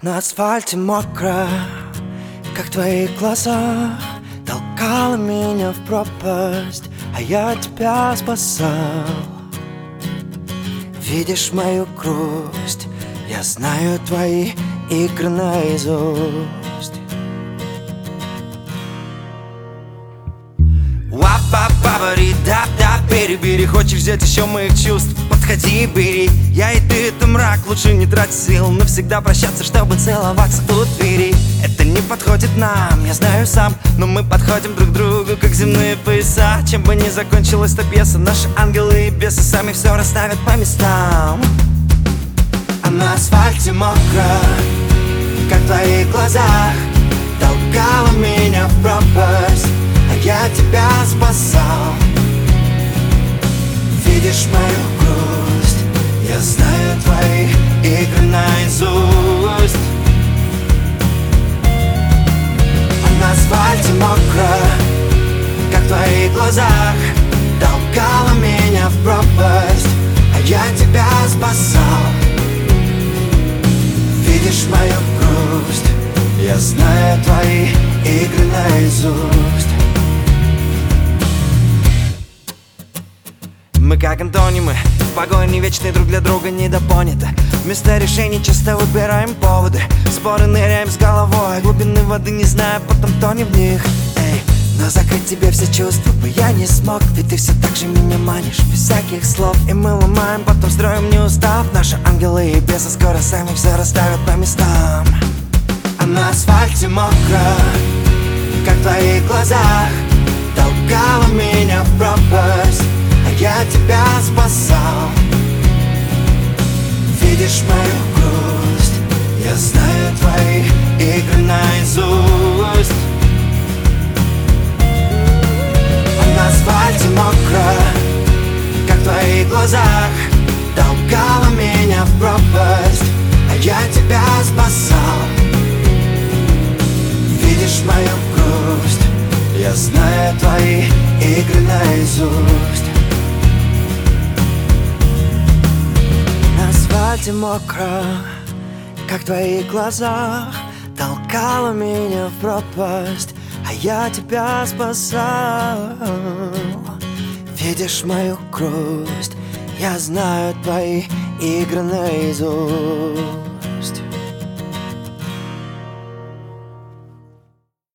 На асфальте мокро, как твои глаза. Толкала меня в пропасть, а я тебя спасал. Видишь мою грусть, я знаю твои игры наизусть. Бери, хочешь взять еще моих чувств? Подходи, бери. Я и ты — это мрак, лучше не трать сил навсегда прощаться, чтобы целоваться у двери. Это не подходит нам, я знаю сам, но мы подходим друг к другу, как земные пояса. Чем бы ни закончилась эта пьеса, наши ангелы и бесы сами все расставят по местам. А на асфальте мокро, как в твоих глазах. Толкала меня в пропасть, а я тебя спасал. Видишь мою грусть, я знаю твои игры наизусть. А на асфальте мокро, как в твоих глазах. Толкала меня в пропасть, а я тебя спасал. Видишь мою грусть, я знаю твои игры наизусть. Мы как антонимы, в погоне вечной друг для друга недопонято. Вместо решений часто выбираем поводы. Споры ныряем с головой, глубины воды не зная, потом тонем в них. Эй, но закрыть тебе все чувства бы я не смог, ведь ты все так же меня манишь, без всяких слов. И мы ломаем, потом строим, не устав. Наши ангелы и бесы скоро сами все расставят по местам. А на асфальте мокро, как в твоих глазах. Толкала меня в пропасть, а я тебя спасал. Видишь мою грусть, я знаю твои игры наизусть. А на асфальте мокро, как в твоих глазах. Толкала меня в пропасть, а я тебя спасал. Видишь мою грусть, я знаю твои игры наизусть. На асфальте мокро, как в твоих глазах. Толкала меня в пропасть, а я тебя спасал. Видишь мою грусть, я знаю твои игры наизусть.